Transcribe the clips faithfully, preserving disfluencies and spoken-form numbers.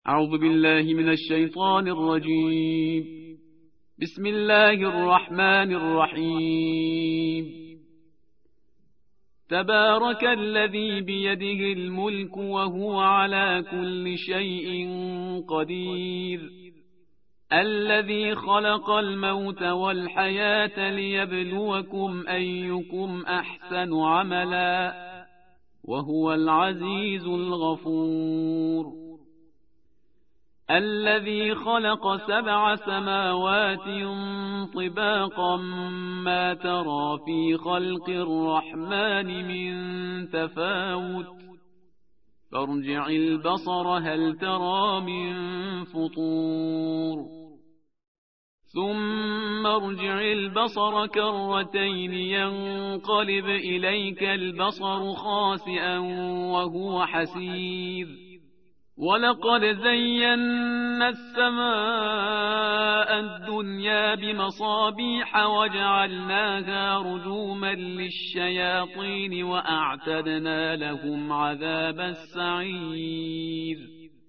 أعوذ بالله من الشيطان الرجيم. بسم الله الرحمن الرحيم. تبارك الذي بيده الملك وهو على كل شيء قدير، الذي خلق الموت والحياة ليبلوكم أيكم أحسن عملا، وهو العزيز الغفور. الذي خلق سبع سماوات طباقا ما ترى في خلق الرحمن من تفاوت، فارجع البصر هل ترى من فطور، ثم ارجع البصر كرتين ينقلب إليك البصر خاسئا وهو حسير، ولقد زينا السماء الدنيا بمصابيح وجعلناها رجوما للشياطين وأعتدنا لهم عذاب السعير.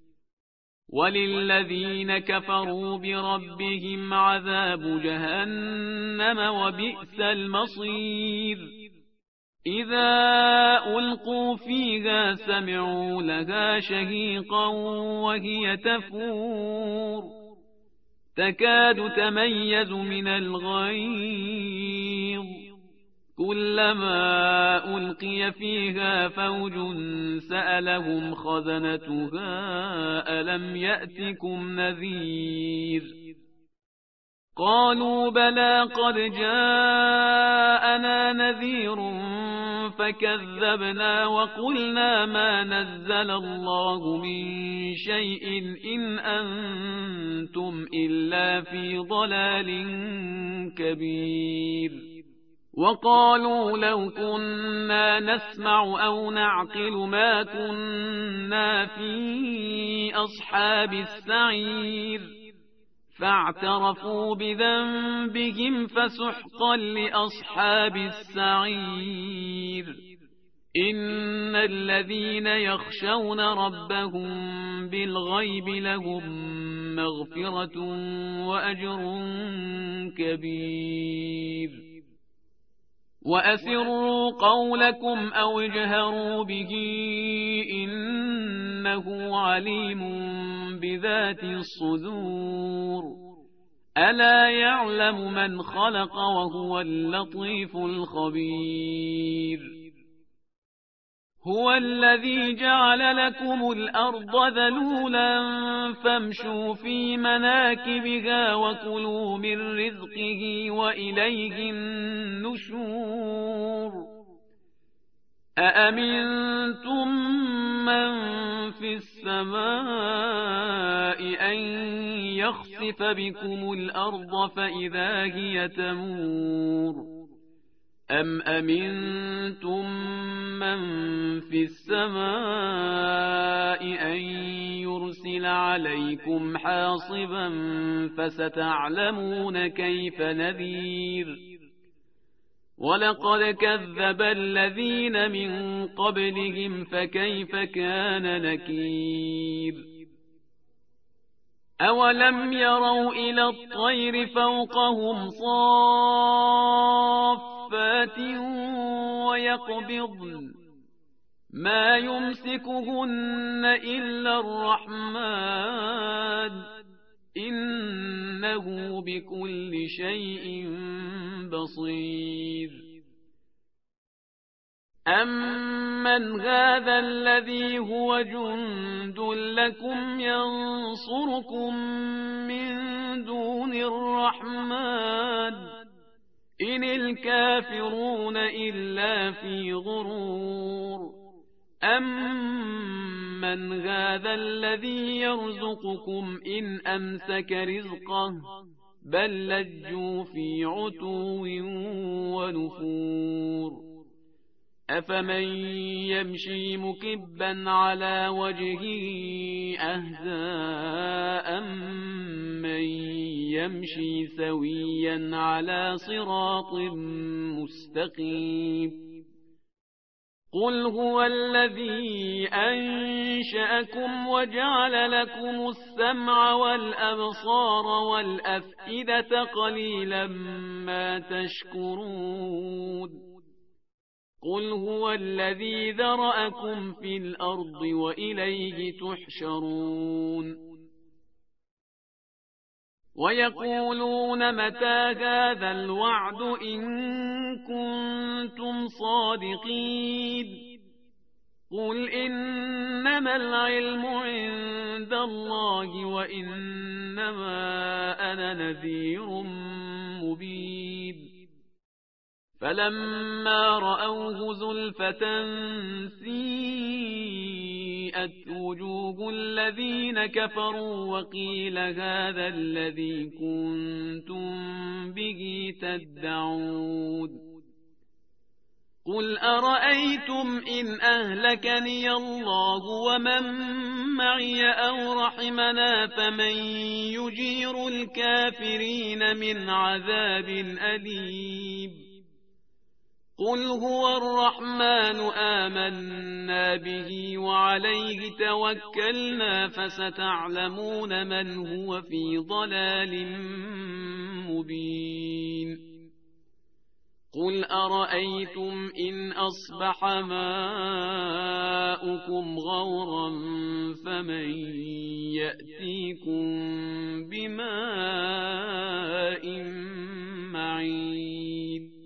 وللذين كفروا بربهم عذاب جهنم وبئس المصير. إذا ألقوا فيها سمعوا لها شهيقا وهي تفور، تكاد تميز من الغيظ، كلما ألقي فيها فوج سألهم خزنتها ألم يأتكم نذير، قالوا بلى قد جاءنا نذير فكذبنا وقلنا ما نزل الله من شيء إن أنتم إلا في ضلال كبير. وقالوا لو كنا نسمع أو نعقل ما كنا في أصحاب السعير، فاعترفوا بذنبهم فسحقا لأصحاب السعير. إن الذين يخشون ربهم بالغيب لهم مغفرة وأجر كبير. وأسروا قولكم أو اجهروا به إنه عليم بذات الصدور. ألا يعلم من خلق وهو اللطيف الخبير. هو الذي جعل لكم الأرض ذلولا فامشوا في مناكبها وكلوا من رزقه وإليه النشور. أأمنتم من في السماء أن يخسف بكم الأرض فإذا هي تمور، أم أمنتم من في السماء أن يرسل عليكم حاصبا فستعلمون كيف نذير. ولقد كذب الذين من قبلهم فكيف كان نكير. أولم يروا إلى الطير فوقهم صافات ويقبضن ما يمسكهن إلا الرحمن إنه بكل شيء بصير. أمن هذا الذي هو جند لكم ينصركم من دون الرحمن إن الكافرون إلا في غرور. أمن هذا الذي يرزقكم إن أمسك رزقه بل لجوا في عتو ونفور. أفمن يمشي مكبا على وجهه أهدى أمن يمشي سويا على صراط مستقيم. قل هو الذي أنشأكم وجعل لكم السمع والأبصار والأفئدة قليلا ما تشكرون قل هو الذي ذرأكم في الأرض وإليه تحشرون ويقولون متى هذا الوعد إن كنتم صادقين قل إنما العلم عند الله وإنما أنا نذير مبين فلما رأوه زلفة سيئت وجوه الذين كفروا وقيل هذا الذي كنتم به تدعون قل أرأيتم إن أهلكني الله ومن معي أو رحمنا فمن يجير الكافرين من عذاب أليم قل هو الرحمن آمنا به وعليه توكلنا فستعلمون من هو في ضلال مبين قل أرأيتم إن أصبح ماؤكم غورا فمن يأتيكم بماء معين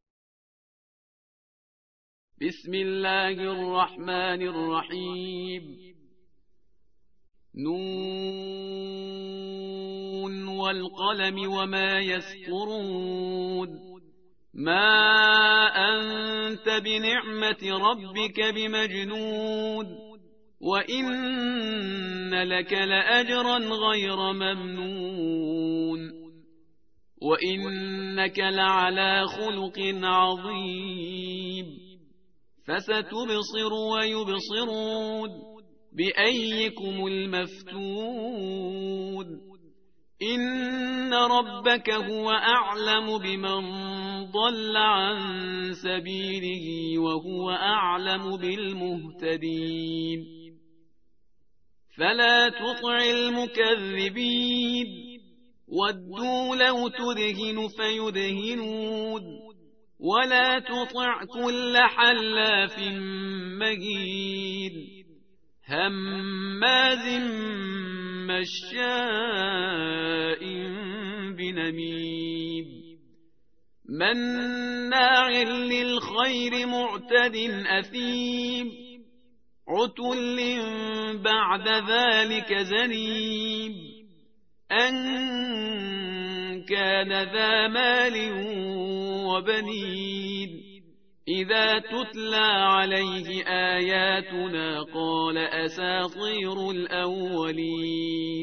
بسم الله الرحمن الرحيم نون والقلم وما يسطرون ما أنت بنعمة ربك بمجنون وإن لك لأجرا غير ممنون وإنك لعلى خلق عظيم فستبصر ويبصرون بأيكم المفتون إن ربك هو أعلم بمن ضل عن سبيله وهو أعلم بالمهتدين فلا تطع المكذبين ودوا لو تدهن فيدهنون ولا تطع كل حلاف مهين هماز مشاء بنميم مناع للخير معتد أثيم عتل بعد ذلك زنيم أن كان ذا مال وبنين إذا تتلى عليه آياتنا قال أساطير الأولين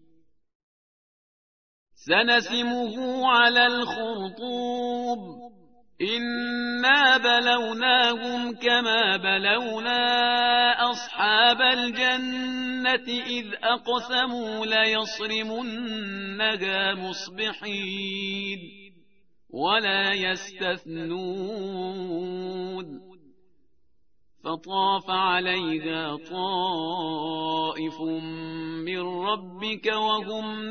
سنسمه على الخرطوم إنا بلوناهم كما بلونا أصحاب الجنة إذ أقسموا ليصرمنها مصبحين ولا يستثنون فطاف عليها طائف من ربك وهم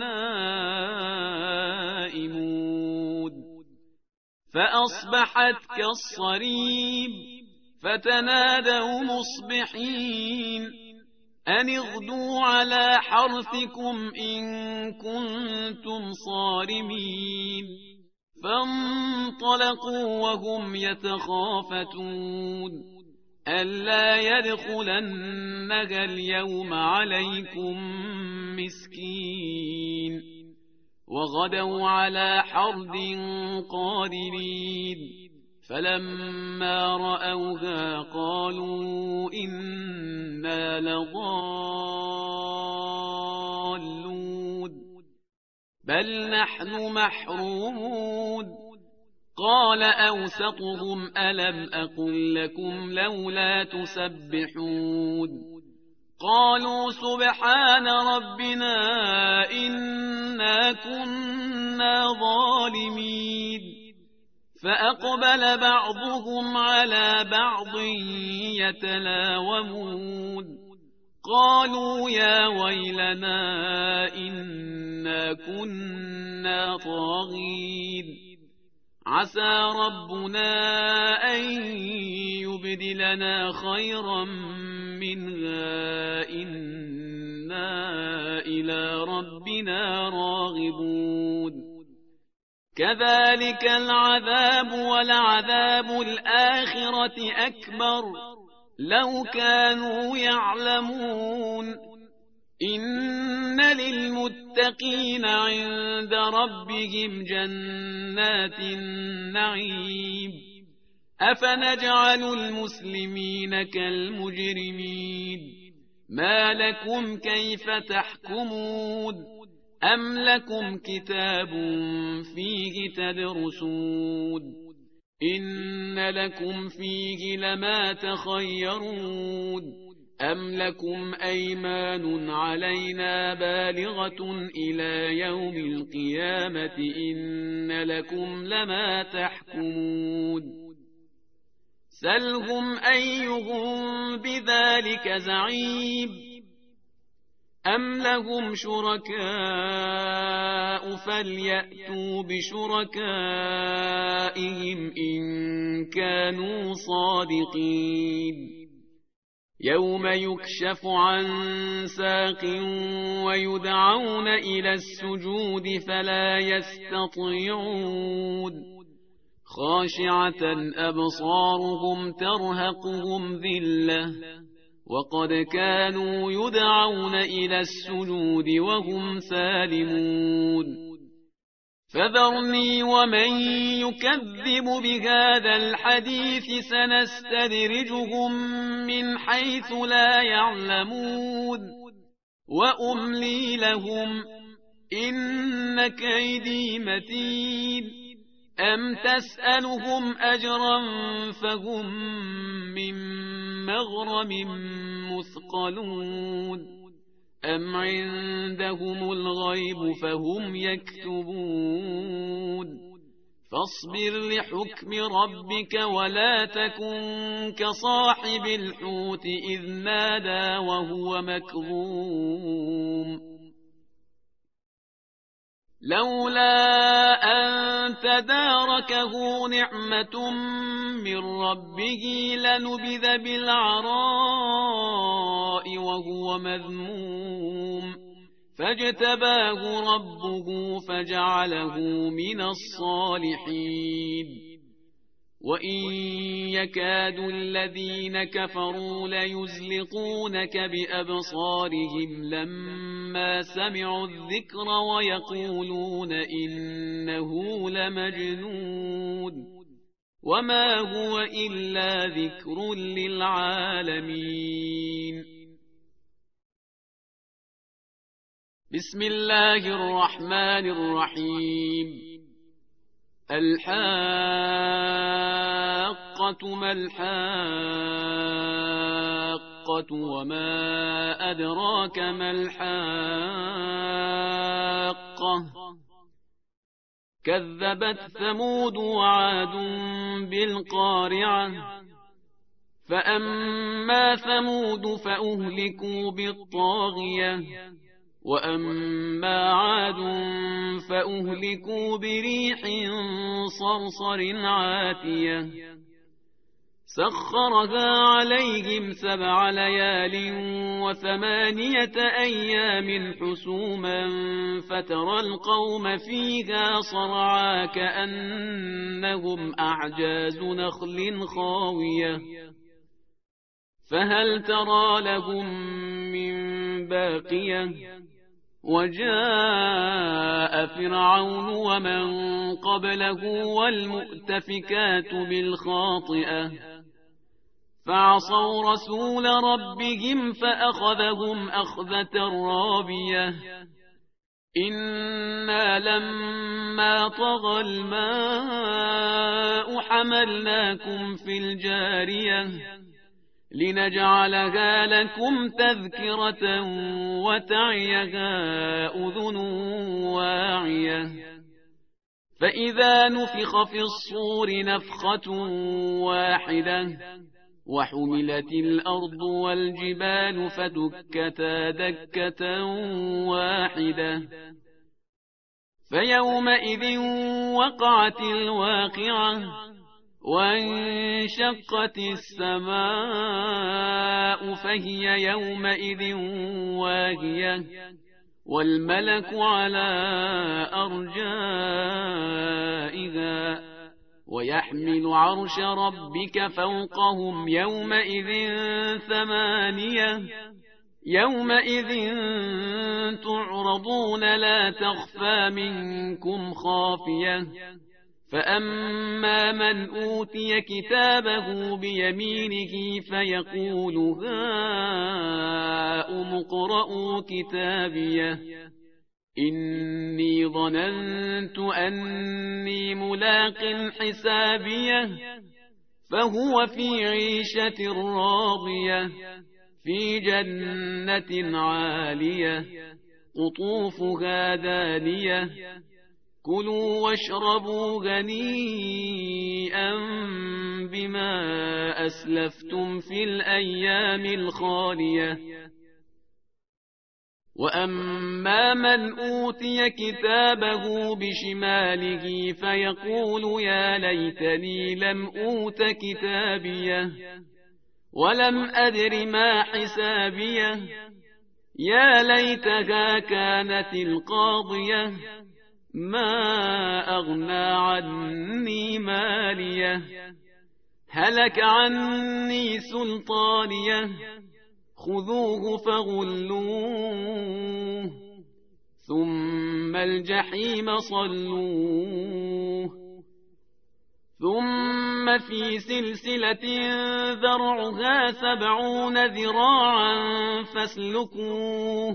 نائمون فأصبحت كالصريم فتنادوا مصبحين أن اغدوا على حرثكم إن كنتم صارمين فانطلقوا وهم يتخافتون ألا يدخلنها اليوم عليكم مسكين وغدوا على حرد قادرين فلما رأوها قالوا إنا لضالون بل نحن محرومون قال أوسطهم ألم أقل لكم لولا تسبحون قالوا سبحان ربنا إنا كنا ظالمين فأقبل بعضهم على بعض يتلاومون قالوا يا ويلنا إنا كنا طاغين عسى ربنا أن يبدلنا خيرا منها إنا إلى ربنا راغبون كذلك العذاب ولعذاب الآخرة أكبر لو كانوا يعلمون إن للمتقين عند ربهم جنات النعيم أفنجعل المسلمين كالمجرمين ما لكم كيف تحكمون أم لكم كتاب فيه تدرسون إن لكم فيه لما تخيرون أم لكم أيمان علينا بالغة إلى يوم القيامة إن لكم لما تحكمون سلهم أيهم بذلك زعيم أم لهم شركاء فليأتوا بشركائهم إن كانوا صادقين يوم يكشف عن ساق ويدعون إلى السجود فلا يستطيعون خاشعة أبصارهم ترهقهم ذلة وقد كانوا يدعون إلى السجود وهم سالمون فذرني ومن يكذب بهذا الحديث سنستدرجهم من حيث لا يعلمون وأملي لهم إن كيدي متين أم تسألهم أجرا فهم من مغرم مثقلون أم عندهم الغيب فهم يكتبون فاصبر لحكم ربك ولا تكن كصاحب الحوت إذ نادى وهو مكظوم لولا أن تداركه نعمة من ربه لنبذ بالعراء وهو مذموم فاجتباه ربه فجعله من الصالحين وإن يكاد الذين كفروا ليزلقونك بأبصارهم لما سمعوا الذكر ويقولون إنه لمجنون وما هو إلا ذكر للعالمين بسم الله الرحمن الرحيم الحاقة ما الحاقة وما أدراك ما الحاقة كذبت ثمود وعاد بالقارعة فأما ثمود فأهلكوا بالطاغية وأما عاد فأهلكوا بريح صرصر عاتية سخرها عليهم سبع ليال وثمانية أيام حسوما فترى القوم فيها صرعا كأنهم أعجاز نخل خاوية فهل ترى لهم من باقية وجاء فرعون ومن قبله والمؤتفكات بالخاطئة فعصوا رسول ربهم فأخذهم أخذة رابية إنا لما طغى الماء حملناكم في الجارية لنجعلها لكم تذكرة وتعيها أذن واعية فإذا نفخ في الصور نفخة واحدة وحملت الأرض والجبال فدكتا دكة واحدة فيومئذ وقعت الواقعة وانشقت السماء فهي يومئذ واهية والملك على أرجائها ويحمل عرش ربك فوقهم يومئذ ثمانية يومئذ تعرضون لا تخفى منكم خافية فأما من أوتي كتابه بيمينه فيقول هاؤم اقرءوا كتابيه إني ظننت أني ملاق حسابيه فهو في عيشة راضية في جنة عالية قطوفها دانية كلوا واشربوا هنيئا بما أسلفتم في الأيام الخالية وأما من أوتي كتابه بشماله فيقول يا ليتني لم أوت كتابيه ولم أدر ما حسابيه يا ليتها كانت القاضية ما أغنى عني ماليه هلك عني سلطانيه خذوه فغلوه ثم الجحيم صلوه ثم في سلسلة ذرعها سبعون ذراعا فاسلكوه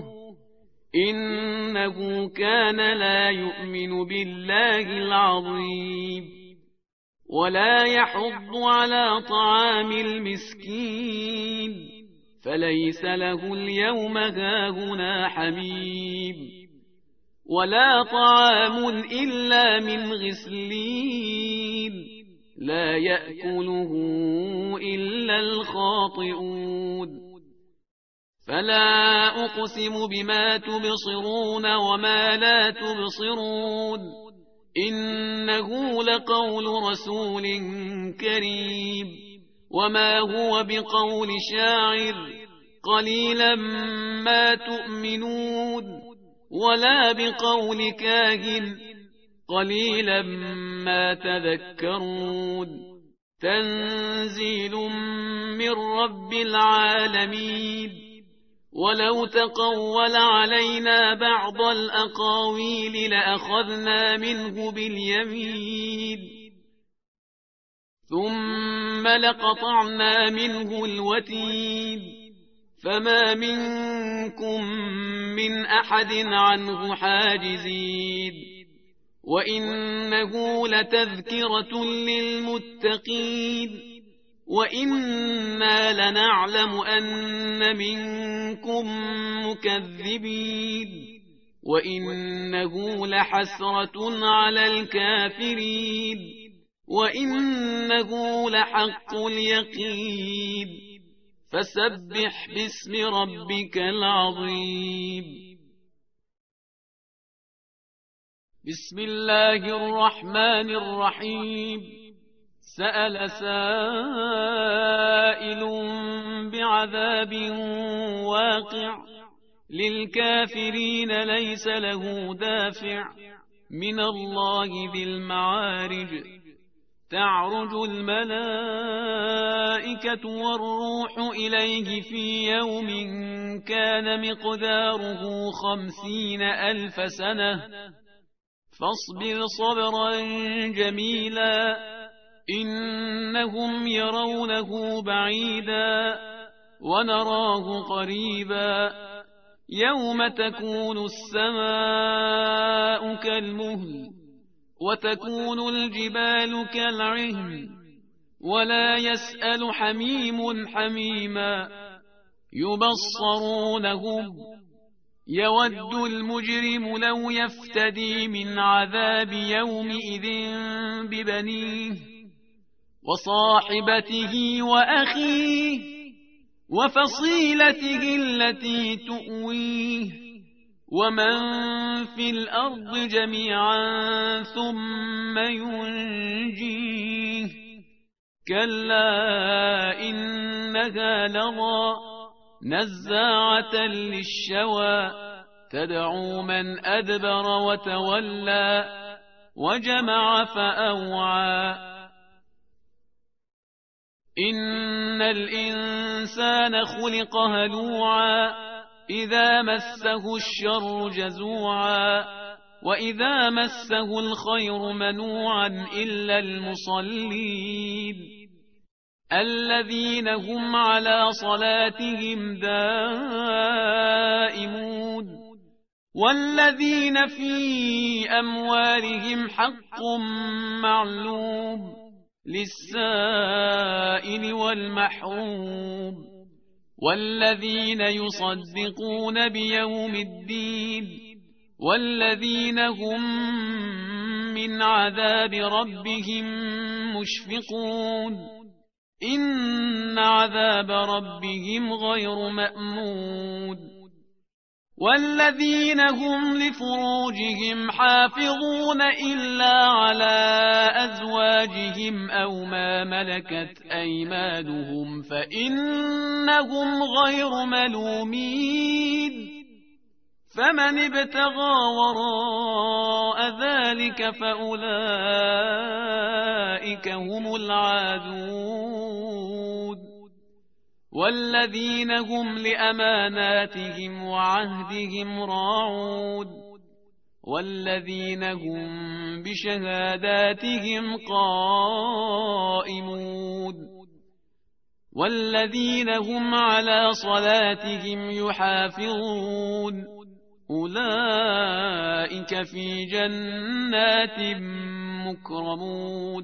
إنه كان لا يؤمن بالله العظيم ولا يحض على طعام المسكين فليس له اليوم هاهنا حميم ولا طعام إلا من غسلين لا يأكله إلا الخاطئون فلا أقسم بما تبصرون وما لا تبصرون إنه لقول رسول كريم وما هو بقول شاعر قليلا ما تؤمنون ولا بقول كاهن قليلا ما تذكرون تنزيل من رب العالمين ولو تقول علينا بعض الأقاويل لأخذنا منه باليمين ثم لقطعنا منه الوتين فما منكم من أحد عنه حاجزين وإنه لتذكرة للمتقين وإنا لنعلم أن منكم مكذبين وإنه لحسرة على الكافرين وإنه لحق اليقين فسبح باسم ربك العظيم بسم الله الرحمن الرحيم سأل سائل بعذاب واقع للكافرين ليس له دافع من الله ذي المعارج تعرج الملائكة والروح إليه في يوم كان مقداره خمسين ألف سنة فاصبر صبرا جميلا إنهم يرونه بعيدا ونراه قريبا يوم تكون السماء كالمهل وتكون الجبال كالعهن ولا يسأل حميم حميما يبصرونهم يود المجرم لو يفتدي من عذاب يومئذ ببنيه وصاحبته وأخيه وفصيلته التي تؤويه ومن في الأرض جميعا ثم ينجيه كلا إنها لظى نزاعة للشوى تدعو من أدبر وتولى وجمع فأوعى إن الإنسان خلق هلوعا إذا مسه الشر جزوعا وإذا مسه الخير منوعا إلا المصلين الذين هم على صلاتهم دائمون والذين في أموالهم حق معلوم للسائل والمحروم والذين يصدقون بيوم الدين والذين هم من عذاب ربهم مشفقون إن عذاب ربهم غير مأمون والذين هم لفروجهم حافظون إلا على أزواجهم أو ما ملكت أيمانهم فإنهم غير ملومين فمن ابتغى وراء ذلك فأولئك هم العادون والذين هم لأماناتهم وعهدهم راعون والذين هم بشهاداتهم قائمون والذين هم على صلاتهم يحافظون أولئك في جنات مكرمون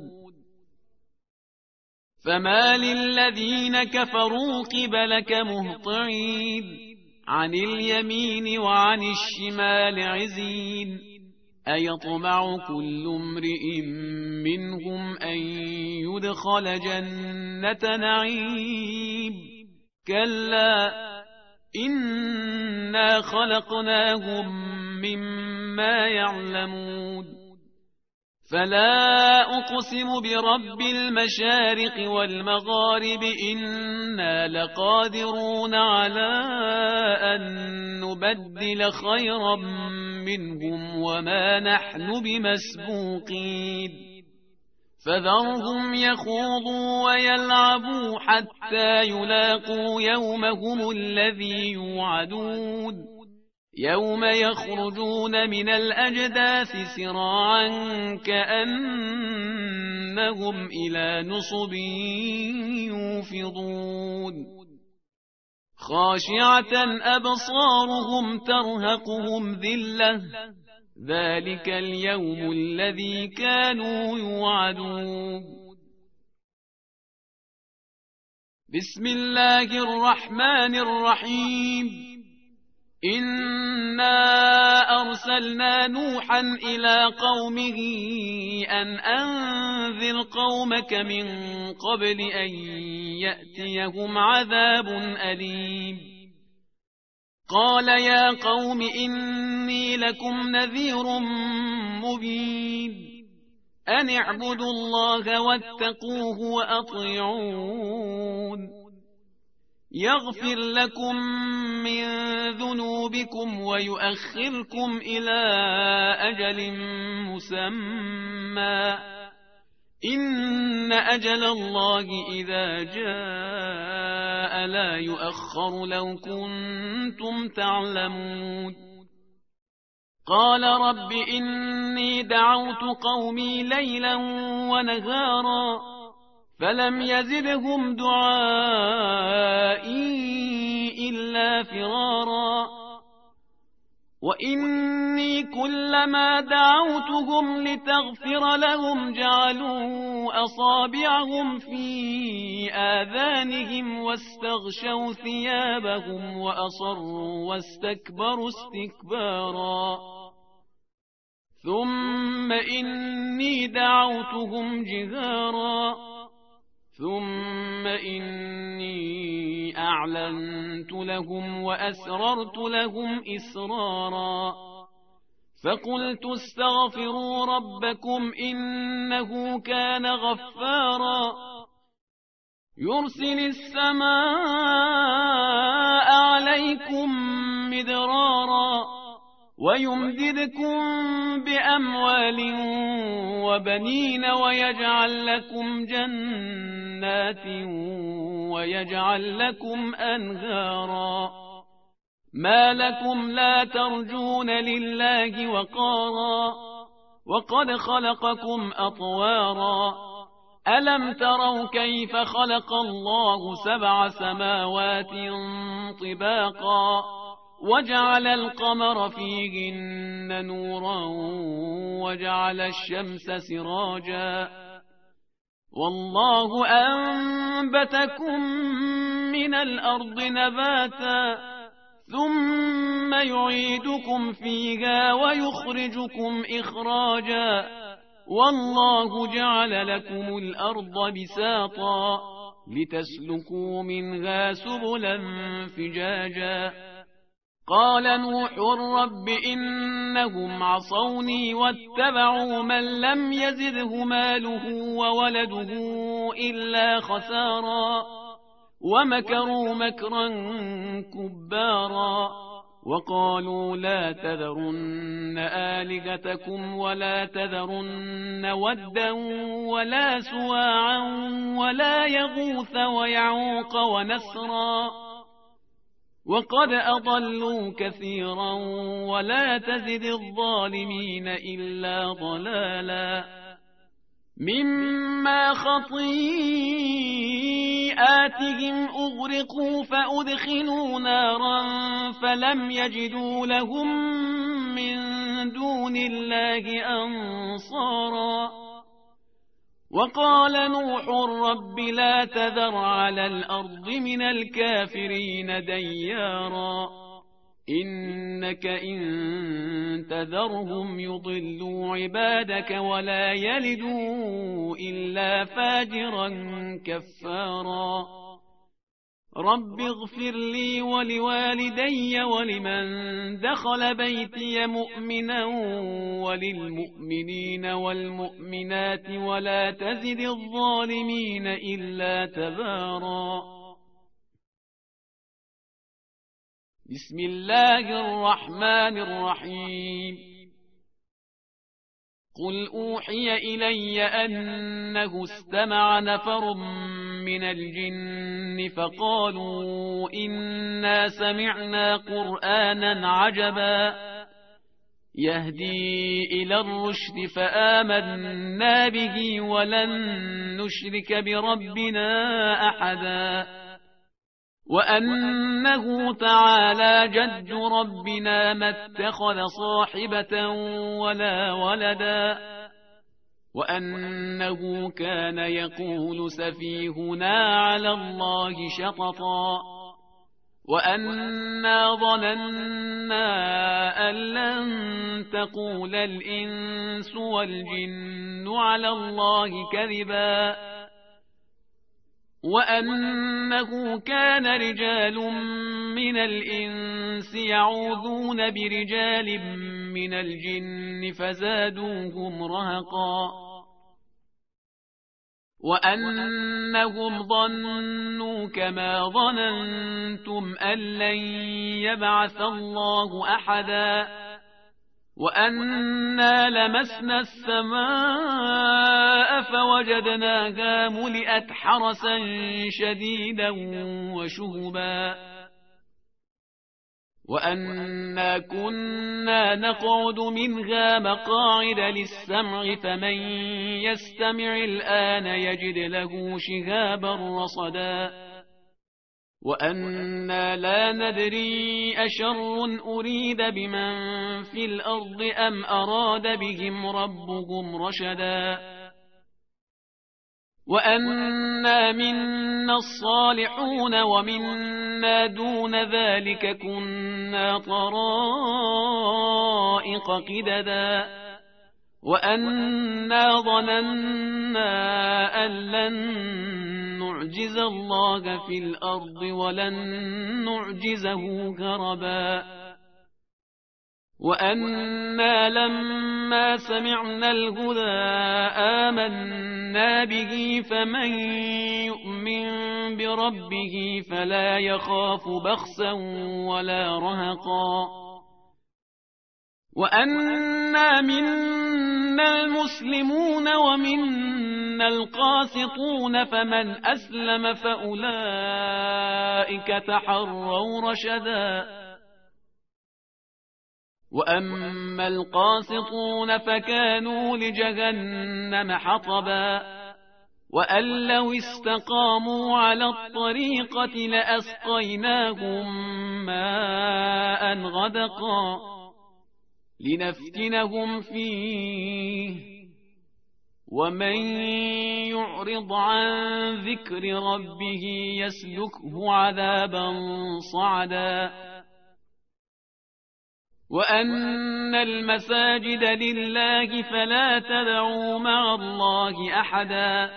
فما للذين كفروا قبلك مهطعين عن اليمين وعن الشمال عزين أيطمع كل امرئ منهم أن يدخل جنة نعيم كلا إنا خلقناهم مما يعلمون فلا أقسم برب المشارق والمغارب إنا لقادرون على أن نبدل خيرا منهم وما نحن بمسبوقين فذرهم يخوضوا ويلعبوا حتى يلاقوا يومهم الذي يوعدون يوم يخرجون من الأجداث سراعا كأنهم إلى نصب يوفضون خاشعة أبصارهم ترهقهم ذلة ذلك اليوم الذي كانوا يوعدون بسم الله الرحمن الرحيم إنا أرسلنا نوحا إلى قومه أن أنذر قومك من قبل أن يأتيهم عذاب أليم قال يا قوم إني لكم نذير مبين أن اعبدوا الله واتقوه وأطيعون يغفر لكم من ذنوبكم ويؤخركم إلى أجل مسمى إن أجل الله إذا جاء لا يؤخر لو كنتم تعلمون قال رب إني دعوت قومي ليلا ونهارا فلم يزدهم دعائي إلا فرارا وإني كلما دعوتهم لتغفر لهم جعلوا أصابعهم في آذانهم واستغشوا ثيابهم وأصروا واستكبروا استكبارا ثم إني دعوتهم جهارا ثم إني أعلنت لهم وأسررت لهم إسرارا فقلت استغفروا ربكم إنه كان غفارا يرسل السماء عليكم مدرارا ويمددكم بأموال وبنين ويجعل لكم جنات ويجعل لكم أنهارا ما لكم لا ترجون لله وقارا وقد خلقكم أطوارا ألم تروا كيف خلق الله سبع سماوات طباقا وجعل القمر فيهن نورا وجعل الشمس سراجا والله أنبتكم من الأرض نباتا ثم يعيدكم فيها ويخرجكم إخراجا والله جعل لكم الأرض بساطا لتسلكوا منها سبلا فجاجا قال نوح رب إنهم عصوني واتبعوا من لم يزده ماله وولده إلا خسارا ومكروا مكرا كبارا وقالوا لا تذرن آلهتكم ولا تذرن ودا ولا سواعا ولا يغوث ويعوق ونسرا وقد أضلوا كثيرا ولا تزد الظالمين إلا ضلالا مما خطيئاتهم أغرقوا فأدخلوا نارا فلم يجدوا لهم من دون الله أنصارا وقال نوح رب لا تذر على الأرض من الكافرين ديارا إنك إن تذرهم يضلوا عبادك ولا يلدوا إلا فاجرا كفارا رب اغفر لي ولوالدي ولمن دخل بيتي مؤمنا وللمؤمنين والمؤمنات ولا تزد الظالمين إلا تبارا بسم الله الرحمن الرحيم قل أوحي إلي أنه استمع نفر من الجن فقالوا إنا سمعنا قرآنا عجبا يهدي إلى الرشد فآمنا به ولن نشرك بربنا أحدا وأنه تعالى جد ربنا ما اتخذ صاحبة ولا ولدا وأنه كان يقول سفيهنا على الله شططا وأنا ظننا أن لن تقول الإنس والجن على الله كذبا وأنه كان رجال من الإنس يعوذون برجال من الجن فزادوهم رهقا وأنهم ظنوا كما ظننتم أن لن يبعث الله أحدا وأنا لمسنا السماء فوجدناها ملئت حرسا شديدا وشهبا وأنا كنا نقعد منها مقاعد للسمع فمن يستمع الآن يجد له شهابا رصدا وأنا لا ندري أشر أريد بمن في الأرض أم أراد بهم ربهم رشدا وأنا منا الصالحون ومنا دون ذلك كنا طرائق قددا وأنا ظننا أن لن نعجز الله في الأرض ولن نعجزه هربا وأنا لما سمعنا الهدى آمنا به فمن يؤمن بربه فلا يخاف بخسا ولا رهقا وأنا منا المسلمون ومنا القاسطون فمن أسلم فأولئك تحروا رشدا وأما القاسطون فكانوا لجهنم حطبا وأن لو استقاموا على الطريقة لأسقيناهم ماء غدقا لنفتنهم فيه ومن يعرض عن ذكر ربه يسلكه عذابا صعدا وأن المساجد لله فلا تدعوا مع الله أحدا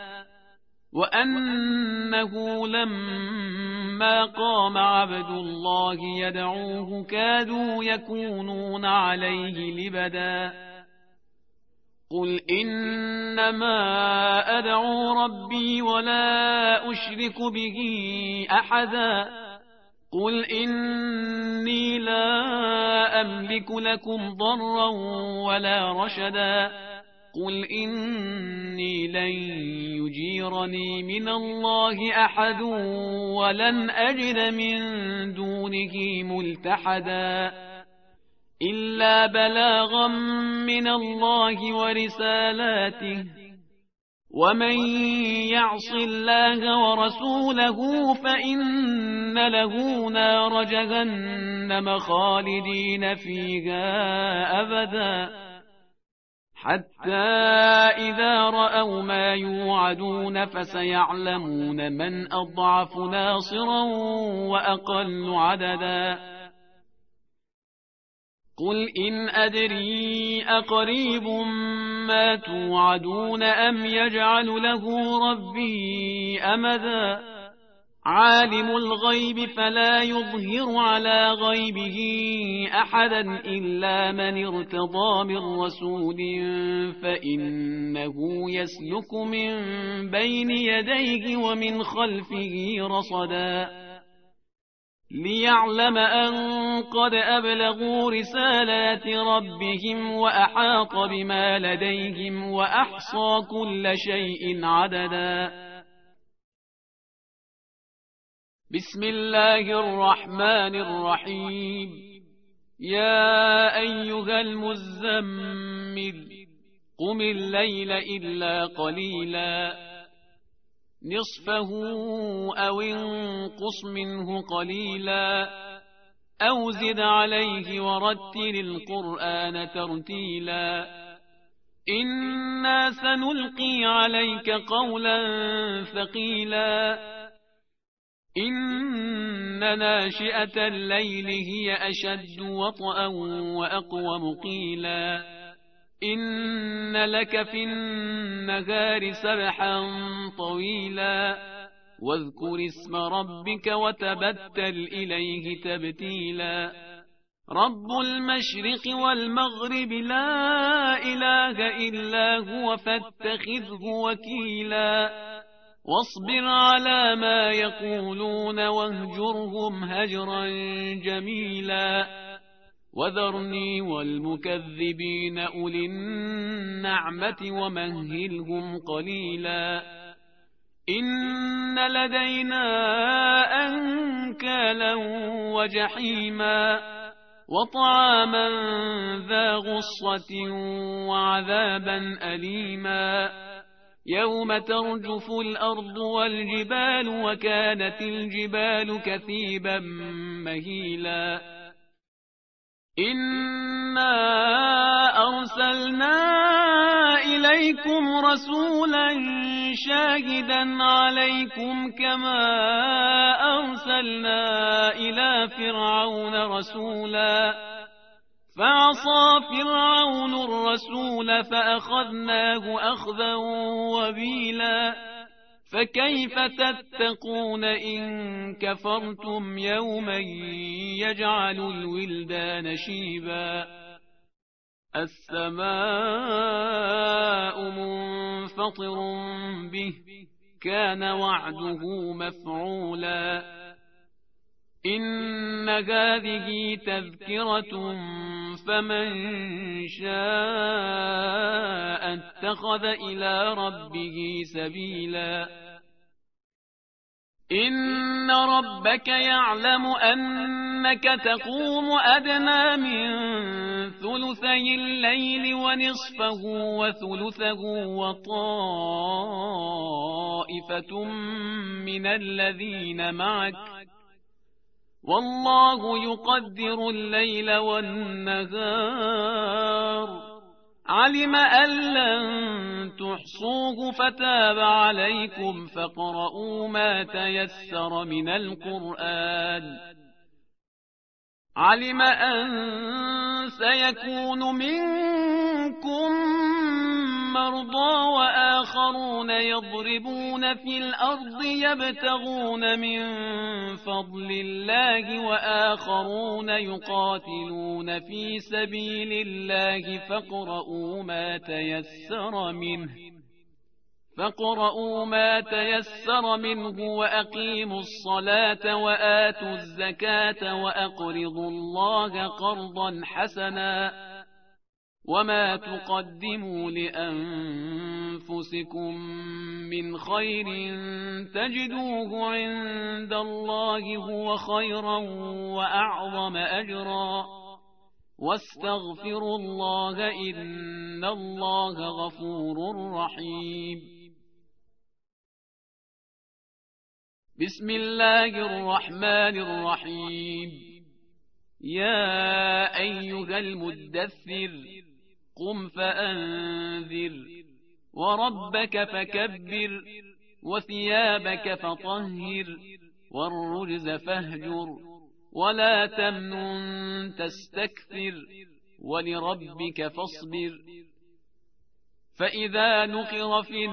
وأنه لما قام عبد الله يدعوه كادوا يكونون عليه لبدا قل إنما أدعو ربي ولا أشرك به أحدا قل إني لا أملك لكم ضرا ولا رشدا قل إني لن يجيرني من الله أحد ولن أجد من دونه ملتحدا إلا بلاغا من الله ورسالاته ومن يعص الله ورسوله فإن له نار جهنم خالدين فيها أبدا حتى إذا رأوا ما يوعدون فسيعلمون من أضعف ناصرا وأقل عددا قل إن أدري أقريب ما توعدون أم يجعل له ربي أمدا عالم الغيب فلا يظهر على غيبه أحدا إلا من ارتضى من رسول فإنه يسلك من بين يديه ومن خلفه رصدا ليعلم أن قد أبلغوا رسالات ربهم وأحاط بما لديهم وأحصى كل شيء عددا بسم الله الرحمن الرحيم يا أيها المزمل قم الليل إلا قليلا نصفه أو انقص منه قليلا أو زد عليه ورتل القرآن ترتيلا إنا سنلقي عليك قولا ثقيلا إن ناشئة الليل هي أشد وطئا وأقوم قيلا إن لك في النهار سبحا طويلا واذكر اسم ربك وتبتل إليه تبتيلا رب المشرق والمغرب لا إله إلا هو فاتخذه وكيلا واصبر على ما يقولون واهجرهم هجرا جميلا وذرني والمكذبين أولي النعمة ومهلهم قليلا إن لدينا أنكالا وجحيما وطعاما ذا غصة وعذابا أليما يوم ترجف الأرض والجبال وكانت الجبال كثيبا مهيلا إنا أرسلنا إليكم رسولا شاهدا عليكم كما أرسلنا إلى فرعون رسولا فعصى فرعون الرسول فأخذناه أخذا وبيلا فكيف تتقون إن كفرتم يوما يجعل الولدان شيبا السماء منفطر به كان وعده مفعولا إن هذه تذكرة فمن شاء اتخذ إلى ربه سبيلا إن ربك يعلم أنك تقوم أدنى من ثلثي الليل ونصفه وثلثه وطائفة من الذين معك والله يقدر الليل والنهار علم أن لن تحصوه فتاب عليكم فاقرؤوا ما تيسر من القرآن علم أن سيكون منكم مرضى وآخرون يضربون في الأرض يبتغون من فضل الله وآخرون يقاتلون في سبيل الله فاقرؤوا ما تيسر منه فاقرؤوا ما تيسر منه وأقيموا الصلاة وآتوا الزكاة وأقرضوا الله قرضا حسنا وما تقدموا لأنفسكم من خير تجدوه عند الله هو خيرا وأعظم أجرا واستغفروا الله إن الله غفور رحيم بسم الله الرحمن الرحيم يا أيها المدثر قم فأنذر وربك فكبر وثيابك فطهر والرجز فاهجر ولا تمنن تستكثر ولربك فاصبر فإذا نقر في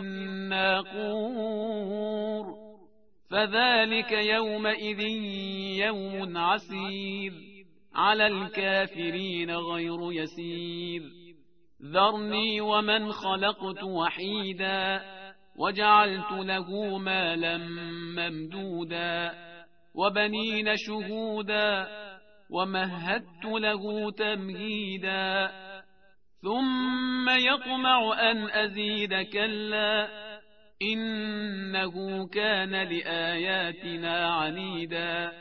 الناقور فذلك يومئذ يوم عسير على الكافرين غير يسير ذرني ومن خلقت وحيدا وجعلت له مالا ممدودا وبنين شهودا ومهدت له تمهيدا ثم يطمع أن أزيد كلا إنه كان لآياتنا عنيدا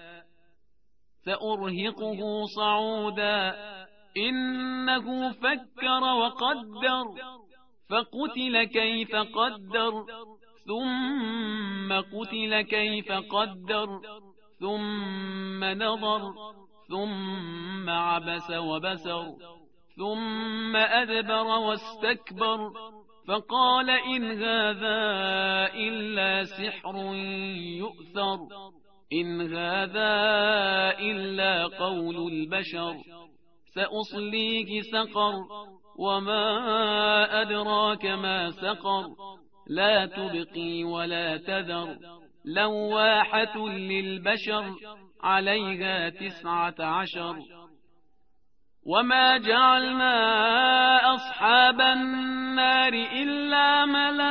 سأرهقه صعودا إنه فكر وقدر فقتل كيف قدر ثم قتل كيف قدر ثم نظر ثم عبس وبسر ثم أدبر واستكبر فقال إن هذا إلا سحر يؤثر إن هذا إلا قول البشر سأصليه سقر وما أدراك ما سقر لا تبقي ولا تذر لواحة للبشر عليها تسعة عشر وما جعلنا أصحاب النار إلا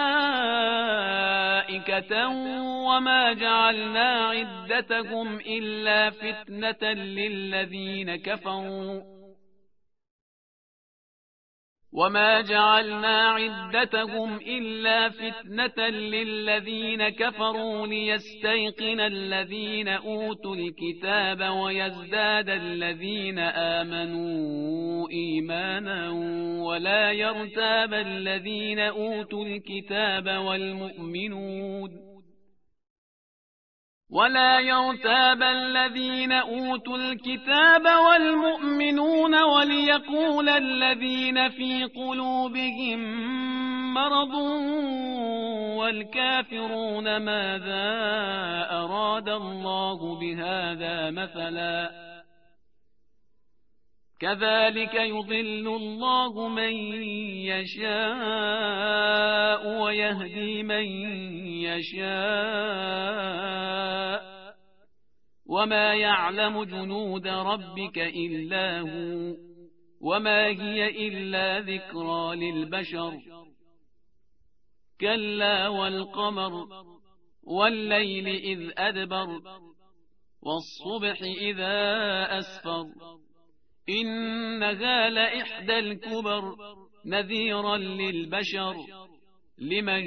ملائكة وما جعلنا عدتهم إلا فتنة للذين كفروا وما جعلنا عدتهم إلا فتنة للذين كفروا ليستيقن الذين أوتوا الكتاب ويزداد الذين آمنوا إيمانا ولا يرتاب الذين أوتوا الكتاب والمؤمنون ولا يرتاب الذين أوتوا الكتاب والمؤمنون وليقول الذين في قلوبهم مرض والكافرون ماذا أراد الله بهذا مثلا كذلك يضل الله من يشاء ويهدي من يشاء وما يعلم جنود ربك إلا هو وما هي إلا ذكرى للبشر كلا والقمر والليل إذ أدبر والصبح إذا أسفر إنها لإحدى الكبر نذيرا للبشر لمن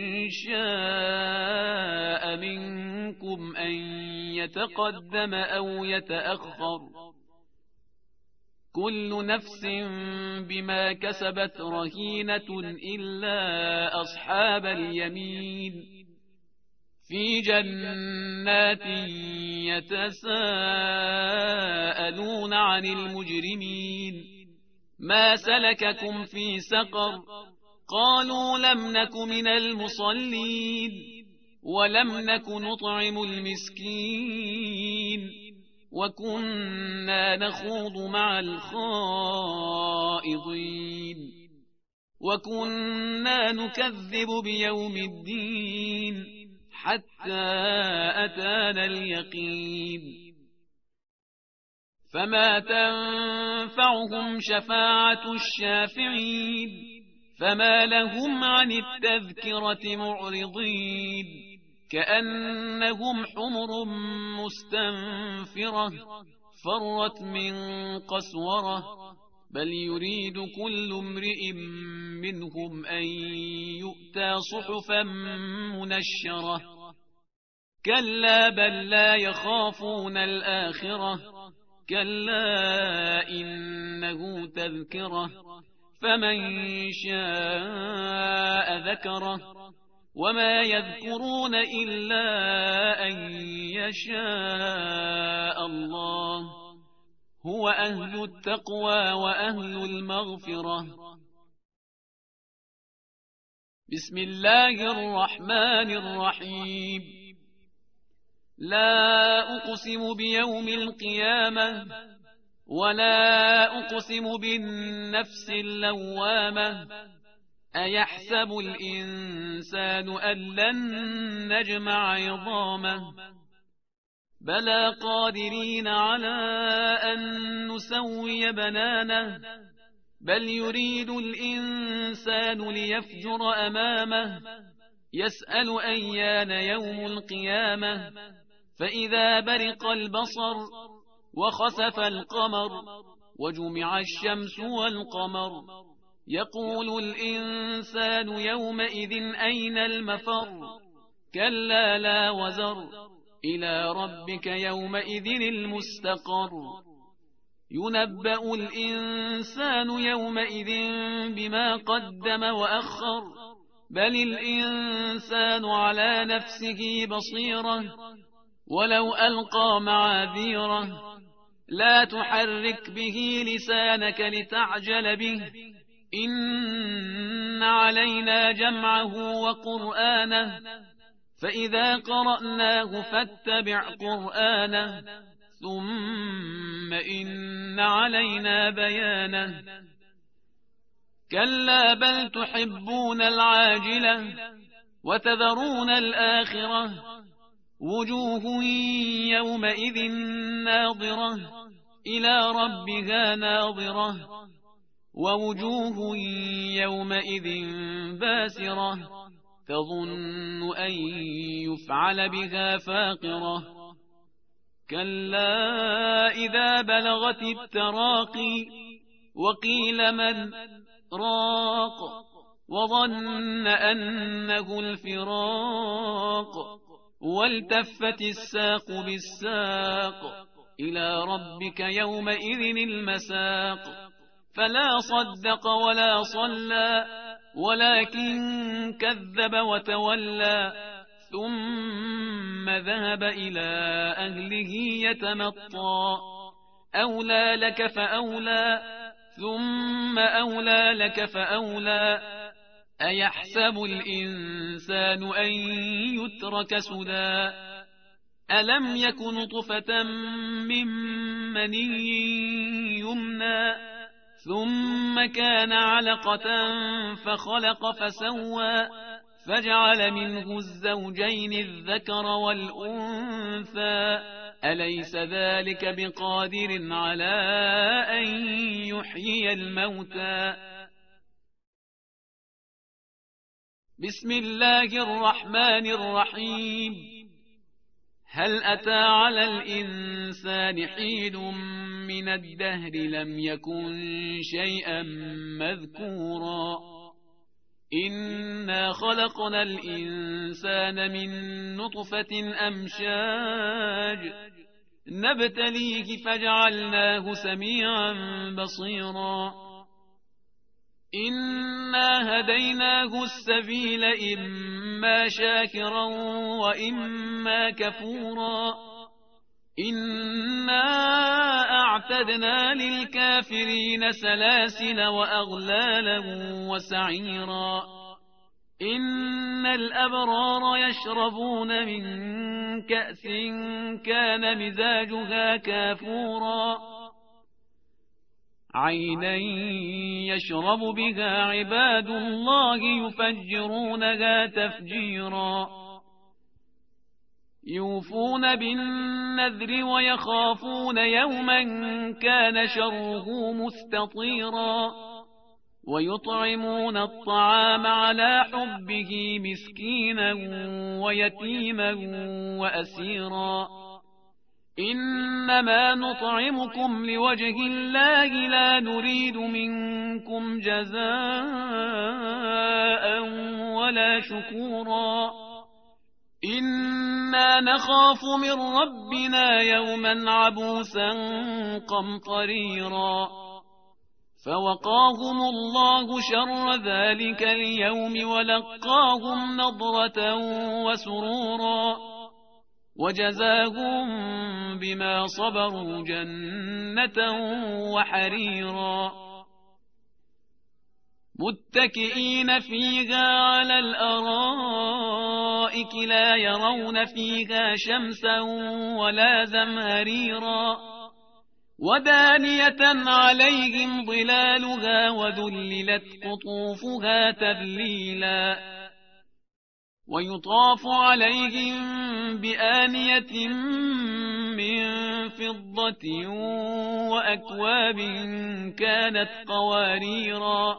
شاء منكم أن يتقدم أو يتأخر كل نفس بما كسبت رهينة إلا أصحاب اليمين في جنات يتساءلون عن المجرمين ما سلككم في سقر قالوا لم نك من المصلين ولم نك نطعم المسكين وكنا نخوض مع الخائضين وكنا نكذب بيوم الدين حتى أتانا اليقين فما تنفعهم شفاعة الشافعين فما لهم عن التذكرة معرضين كأنهم حمر مستنفرة فرت من قسورة بل يريد كل امرئ منهم أن يؤتى صحفا منشرة كلا بل لا يخافون الآخرة كلا إنه تذكرة فمن شاء ذكره وما يذكرون إلا أن يشاء الله هو أهل التقوى وأهل المغفرة بسم الله الرحمن الرحيم لا أقسم بيوم القيامة ولا أقسم بالنفس اللوامة أيحسب الإنسان أن لن نجمع عظامه بلى قادرين على أن نسوي بنانه بل يريد الإنسان ليفجر أمامه يسأل أيان يوم القيامة فإذا برق البصر وخسف القمر وجمع الشمس والقمر يقول الإنسان يومئذ أين المفر كلا لا وزر إلى ربك يومئذ المستقر ينبأ الإنسان يومئذ بما قدم وأخر بل الإنسان على نفسه بصيرة ولو ألقى معاذيره لا تحرك به لسانك لتعجل به إن علينا جمعه وقرآنه فإذا قرأناه فاتبع قرآنه ثم إن علينا بيانه كلا بل تحبون العاجلة وتذرون الآخرة وجوه يومئذ ناظرة إلى ربها ناظرة ووجوه يومئذ باسرة تظن أن يفعل بها فاقرة كلا إذا بلغت التراقي وقيل من إغراق وظن أنه الفراق والتفت الساق بالساق إلى ربك يومئذ المساق فلا صدق ولا صلى ولكن كذب وتولى ثم ذهب إلى أهله يتمطى أولى لك فأولى ثم أولى لك فأولى أيحسب الإنسان أن يترك سدى ألم يك نطفة من مني يمنى ثم كان علقة فخلق فسوى فجعل منه الزوجين الذكر والأنثى أليس ذلك بقادر على أن يحيي الموتى بسم الله الرحمن الرحيم هل أتى على الإنسان حين من الدهر لم يكن شيئا مذكورا إنا خلقنا الإنسان من نطفة أمشاج نبتليه فجعلناه سميعا بصيرا إنا هديناه السبيل إما شاكرا وإما كفورا إنا أعتدنا للكافرين سلاسل وأغلالا وسعيرا إن الأبرار يشربون من كأس كان مزاجها كافورا عينا يشرب بها عباد الله يفجرونها تفجيرا يوفون بالنذر ويخافون يوما كان شره مستطيرا ويطعمون الطعام على حبه مسكينا ويتيما وأسيرا إنما نطعمكم لوجه الله لا نريد منكم جزاء ولا شكورا إنا نخاف من ربنا يوما عبوسا قمطريرا فوقاهم الله شر ذلك اليوم ولقاهم نضرة وسرورا وجزاهم بما صبروا جنة وحريرا متكئين فيها على الأرائك لا يرون فيها شمسا ولا زمهريرا ودانية عليهم ظلالها وذللت قطوفها تذليلا ويطاف عليهم بآنية من فضة وأكواب كانت قواريرا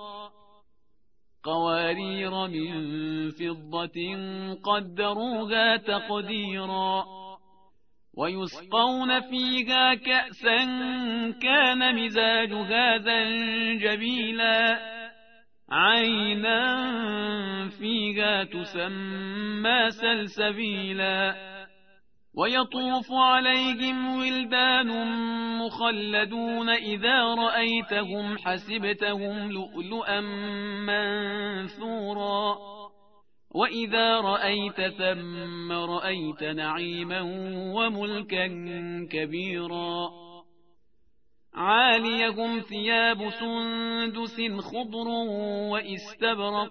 قوارير من فضة قدروها تقديرا ويسقون فيها كأسا كان مزاجها زنجبيلا عينا فيها تسمى سلسبيلا ويطوف عليهم ولدان مخلدون إذا رأيتهم حسبتهم لؤلؤا منثورا وإذا رأيت ثم رأيت نعيما وملكا كبيرا عاليهم ثياب سندس خضر وإستبرق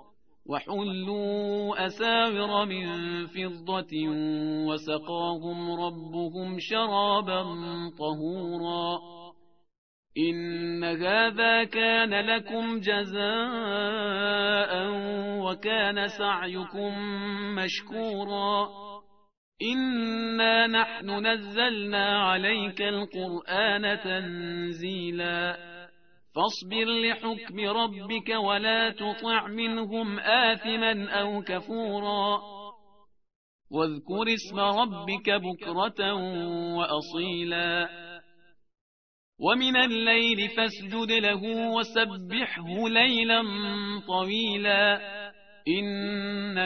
وحلوا أساور من فضة وسقاهم ربهم شرابا طهورا إن هذا كان لكم جزاء وكان سعيكم مشكورا إنا نحن نزلنا عليك القرآن تنزيلا فاصبر لحكم ربك ولا تطع منهم آثما أو كفورا واذكر اسم ربك بكرة وأصيلا ومن الليل فاسجد له وسبحه ليلا طويلا إن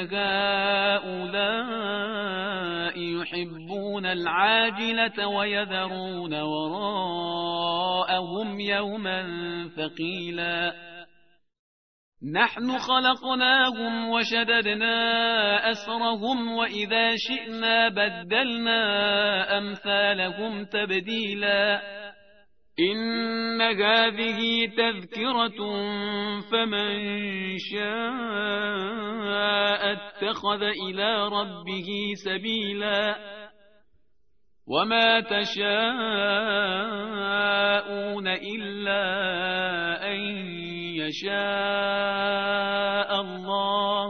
هؤلاء يحبون العاجلة ويذرون وراءهم يوما ثقيلا نحن خلقناهم وشددنا أسرهم وإذا شئنا بدلنا أمثالهم تبديلا إن هذه تذكرة فمن شاء اتخذ إلى ربه سبيلا وما تشاءون إلا أن يشاء الله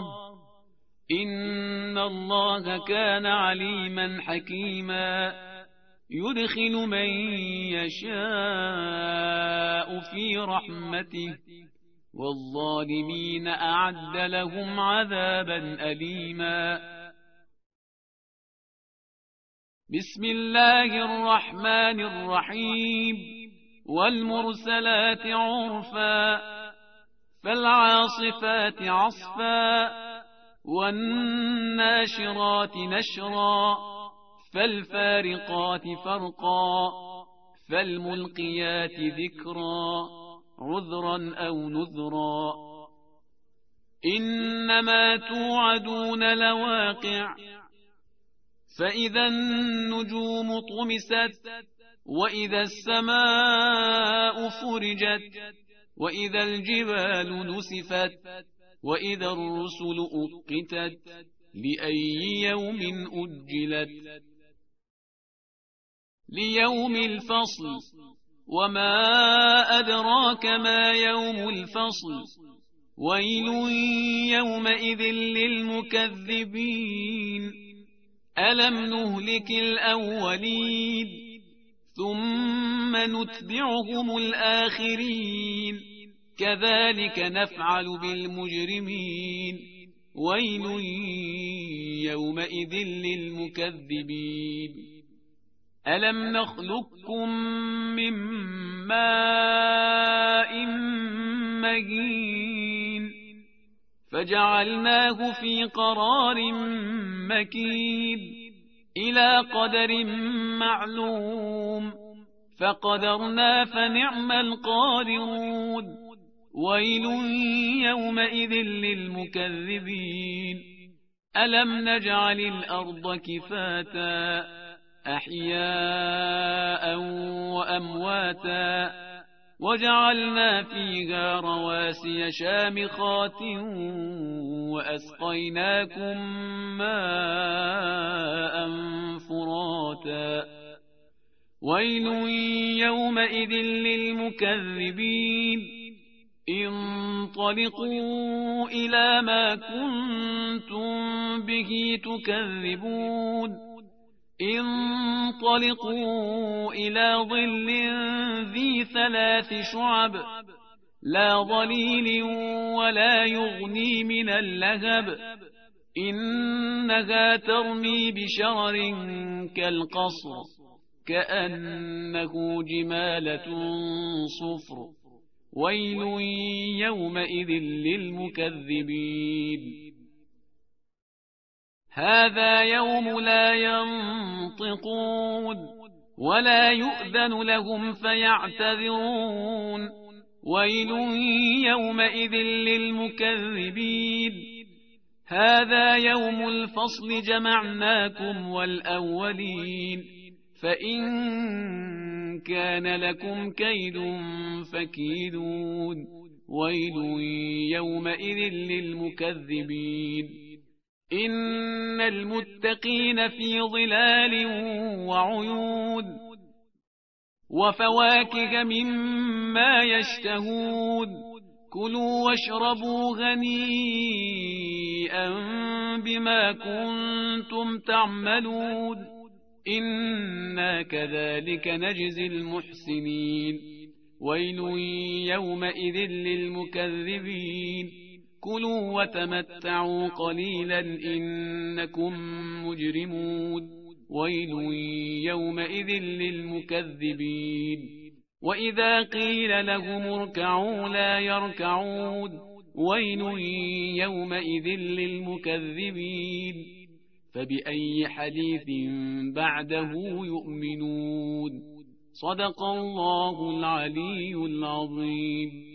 إن الله كان عليما حكيما يدخل من يشاء في رحمته والظالمين أعد لهم عذابا أليما بسم الله الرحمن الرحيم والمرسلات عرفا فالعاصفات عصفا والناشرات نشرا فالفارقات فرقا فالملقيات ذكرا عذرا أو نذرا إنما توعدون لواقع فإذا النجوم طمست وإذا السماء فرجت وإذا الجبال نسفت وإذا الرسل أقتت لأي يوم أجلت ليوم الفصل وما أدراك ما يوم الفصل ويل يومئذ للمكذبين ألم نهلك الأولين ثم نتبعهم الآخرين كذلك نفعل بالمجرمين ويل يومئذ للمكذبين ألم نخلقكم من ماء مهين فجعلناه في قرار مكين إلى قدر معلوم فقدرنا فنعم القادرون ويل يومئذ للمكذبين ألم نجعل الأرض كفاتا أحياء وأمواتا وجعلنا فيها رواسي شامخات وأسقيناكم ماء فراتا ويل يومئذ للمكذبين انطلقوا إلى ما كنتم به تكذبون انطلقوا إلى ظل ذي ثلاث شعب لا ظليل ولا يغني من اللهب إنها ترمي بشرر كالقصر كأنه جمالة صفر ويل يومئذ للمكذبين هذا يوم لا ينطقون ولا يؤذن لهم فيعتذرون ويل يومئذ للمكذبين هذا يوم الفصل جمعناكم والأولين فإن كان لكم كيد فكيدون ويل يومئذ للمكذبين إن المتقين في ظلال وعيون وفواكه مما يشتهون كلوا واشربوا هنيئا بما كنتم تعملون إنا كذلك نجزي المحسنين ويل يومئذ للمكذبين كلوا وتمتعوا قليلا إنكم مجرمون ويل يومئذ للمكذبين وإذا قيل لهم اركعوا لا يركعون ويل يومئذ للمكذبين فبأي حديث بعده يؤمنون صدق الله العلي العظيم.